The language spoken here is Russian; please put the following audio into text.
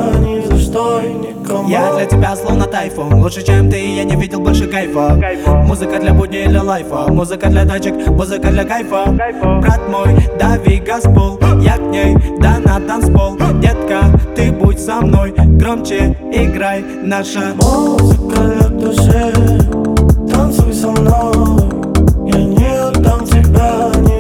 ни за что и никому. Я для тебя словно тайфун, лучше чем ты, я не видел больше кайфа. Музыка для будней или лайфа, музыка для тачек, музыка для кайфа. Брат мой, дави газпол, я к ней, да на танцпол. Детка, ты будь со мной, громче играй наша музыка для души, танцуй со мной. Я не отдам тебя,